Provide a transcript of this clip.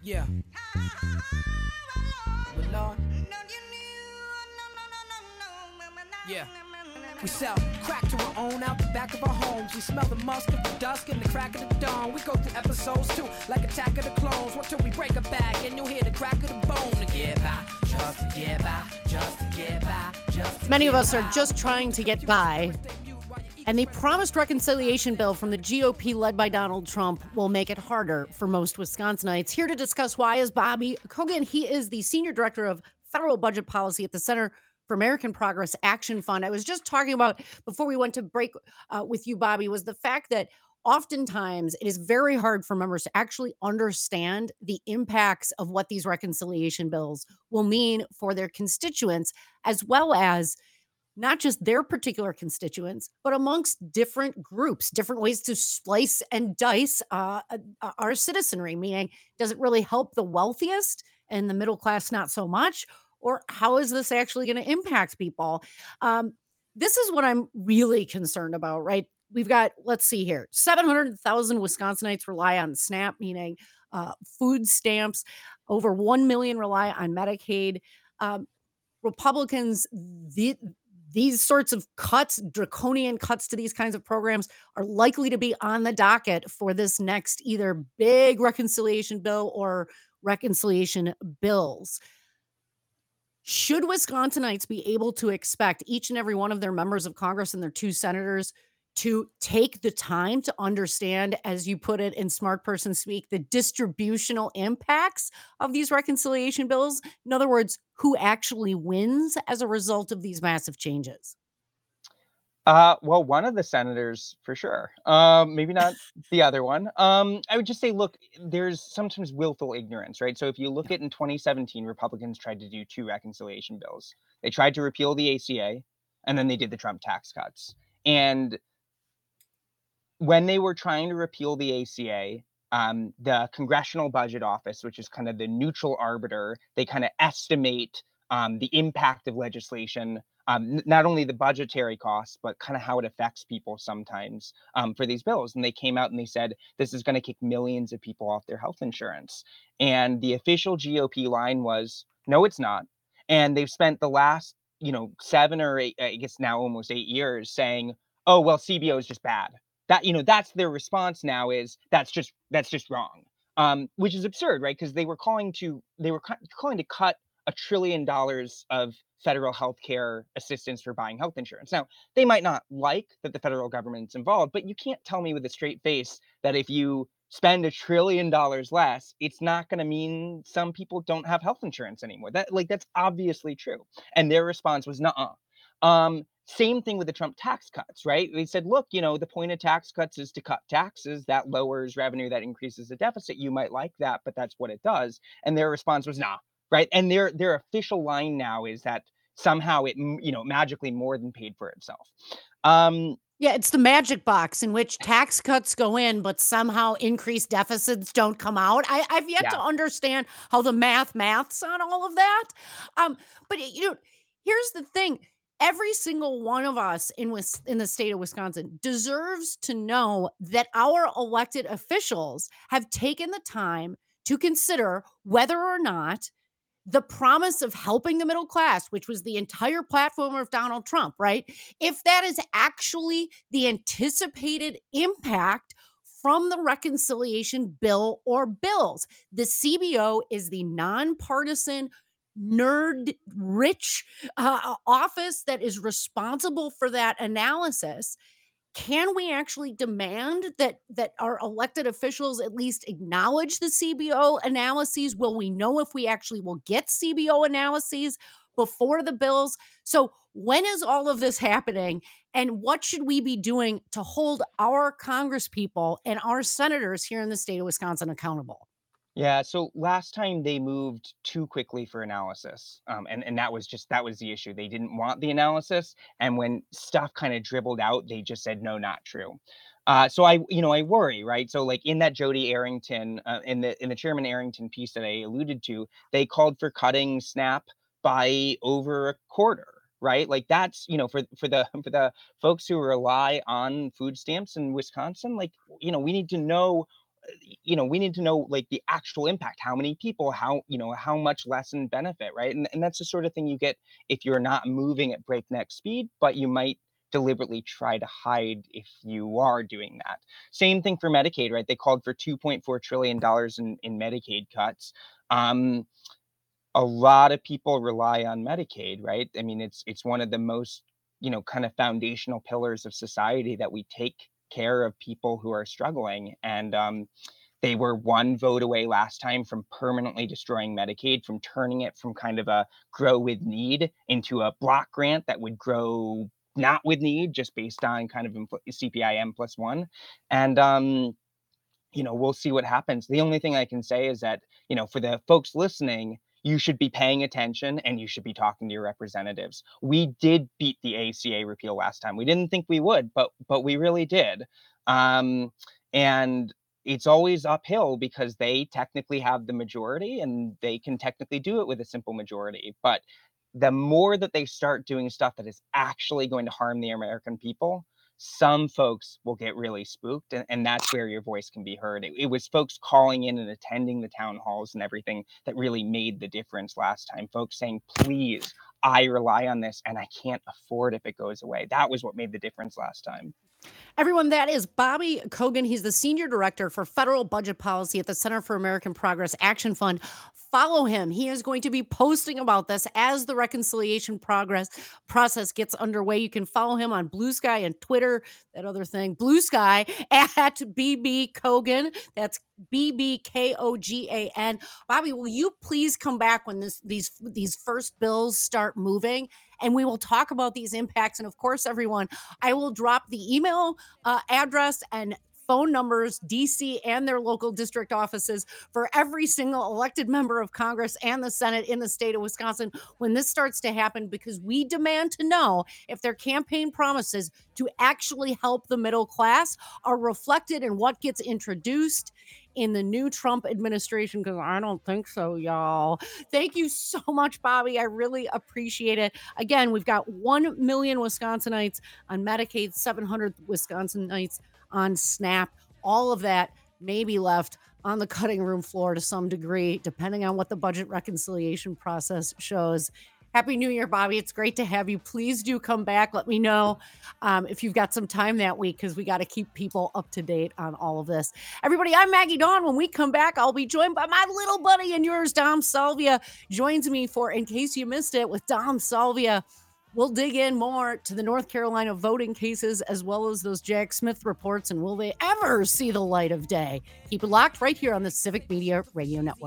Yeah. Well, Lord. Yeah. We sell crack to our own out the back of our homes. We smell the musk of the dusk and the crack of the dawn. We go through episodes too, like Attack of the Clones. What till we break a back and you'll hear the crack of the bone. To get by, just to get by, just to get by, just to Many of get us are by. just trying to get by. And the promised reconciliation bill from the GOP led by Donald Trump will make it harder for most Wisconsinites. Here to discuss why is Bobby Kogan. He is the Senior Director of Federal Budget Policy at the Center for American Progress Action Fund. I was just talking about, before we went to break with you, Bobby, was the fact that oftentimes it is very hard for members to actually understand the impacts of what these reconciliation bills will mean for their constituents, as well as not just their particular constituents, but amongst different groups, different ways to slice and dice our citizenry, meaning, does it really help the wealthiest and the middle class not so much? Or how is this actually going to impact people? Um, this is what I'm really concerned about, right? We've got, let's see here, 700,000 Wisconsinites rely on SNAP, meaning food stamps. Over 1 million rely on Medicaid. Um, Republicans, these sorts of cuts, draconian cuts to these kinds of programs, are likely to be on the docket for this next either big reconciliation bill or reconciliation bills. Should Wisconsinites be able to expect each and every one of their members of Congress and their two senators to take the time to understand, as you put it in smart person speak, the distributional impacts of these reconciliation bills? In other words, who actually wins as a result of these massive changes? Well, one of the senators for sure. Maybe not the other one. I would just say, look, there's sometimes willful ignorance, right? So if you look at in 2017, Republicans tried to do two reconciliation bills. They tried to repeal the ACA, and then they did the Trump tax cuts. And when they were trying to repeal the ACA, the Congressional Budget Office, which is kind of the neutral arbiter, they kind of estimate the impact of legislation, not only the budgetary costs, but kind of how it affects people sometimes for these bills. And they came out and they said, this is going to kick millions of people off their health insurance. And the official GOP line was, no, it's not. And they've spent the last, 7 or 8, I guess now almost 8 years saying, oh, well, CBO is just bad. That's their response now, is that's just wrong, which is absurd, right? Because they were calling to cut $1 trillion of federal healthcare assistance for buying health insurance. Now, they might not like that the federal government's involved, but you can't tell me with a straight face that if you spend $1 trillion less, it's not going to mean some people don't have health insurance anymore. That's obviously true. And their response was, nuh-uh. Same thing with the Trump tax cuts, right? They said, look, the point of tax cuts is to cut taxes. That lowers revenue, that increases the deficit. You might like that, but that's what it does. And their response was, nah, right? And their official line now is that somehow it, magically more than paid for itself. Yeah, it's the magic box in which tax cuts go in, but somehow increased deficits don't come out. I've yet to Yeah. understand how the maths on all of that. But here's the thing: every single one of us in the state of Wisconsin deserves to know that our elected officials have taken the time to consider whether or not the promise of helping the middle class, which was the entire platform of Donald Trump, right? If that is actually the anticipated impact from the reconciliation bill or bills. The CBO is the nonpartisan, nerd rich office that is responsible for that analysis. Can we actually demand that our elected officials at least acknowledge the CBO analyses? Will we know if we actually will get CBO analyses before the bills? So when is all of this happening, and what should we be doing to hold our congresspeople and our senators here in the state of Wisconsin accountable? Yeah, so last time they moved too quickly for analysis, and that was the issue. They didn't want the analysis, and when stuff kind of dribbled out, they just said no, not true. So I worry, right? So like in that Jody Arrington, in the Chairman Arrington piece that I alluded to, they called for cutting SNAP by over a quarter. Right, like that's for the folks who rely on food stamps in Wisconsin, like we need to know we need to know like the actual impact, how many people, how much lessen benefit, right? And that's the sort of thing you get if you're not moving at breakneck speed, but you might deliberately try to hide if you are doing that. Same thing for Medicaid, right? They called for $2.4 trillion in Medicaid cuts. Um, a lot of people rely on Medicaid, right? I mean, it's one of the most, kind of foundational pillars of society that we take care of people who are struggling. And they were one vote away last time from permanently destroying Medicaid, from turning it from kind of a grow with need into a block grant that would grow not with need, just based on kind of CPIM plus one. And we'll see what happens. The only thing I can say is that, for the folks listening, you should be paying attention and you should be talking to your representatives. We did beat the ACA repeal last time. We didn't think we would, but we really did. And it's always uphill because they technically have the majority and they can technically do it with a simple majority. But the more that they start doing stuff that is actually going to harm the American people, some folks will get really spooked, and that's where your voice can be heard. It was folks calling in and attending the town halls and everything that really made the difference last time. Folks saying, please, I rely on this and I can't afford if it goes away. That was what made the difference last time. Everyone, that is Bobby Kogan. He's the Senior Director for Federal Budget Policy at the Center for American Progress Action Fund. Follow him. He is going to be posting about this as the reconciliation process gets underway. You can follow him on Blue Sky and Twitter, that other thing, Blue Sky, at BB Kogan. That's BBKOGAN. Bobby, will you please come back when these first bills start moving? And we will talk about these impacts. And of course, everyone, I will drop the email address and phone numbers, DC and their local district offices for every single elected member of Congress and the Senate in the state of Wisconsin when this starts to happen, because we demand to know if their campaign promises to actually help the middle class are reflected in what gets introduced in the new Trump administration, because I don't think so, y'all. Thank you so much, Bobby. I really appreciate it. Again, we've got 1 million Wisconsinites on Medicaid, 700 Wisconsinites on SNAP. All of that may be left on the cutting room floor to some degree, depending on what the budget reconciliation process shows. Happy New Year, Bobby. It's great to have you. Please do come back. Let me know if you've got some time that week, because we got to keep people up to date on all of this. Everybody, I'm Maggie Dawn. When we come back, I'll be joined by my little buddy and yours, Dom Salvia, joins me for In Case You Missed It with Dom Salvia. We'll dig in more to the North Carolina voting cases as well as those Jack Smith reports, and will they ever see the light of day? Keep it locked right here on the Civic Media Radio Network.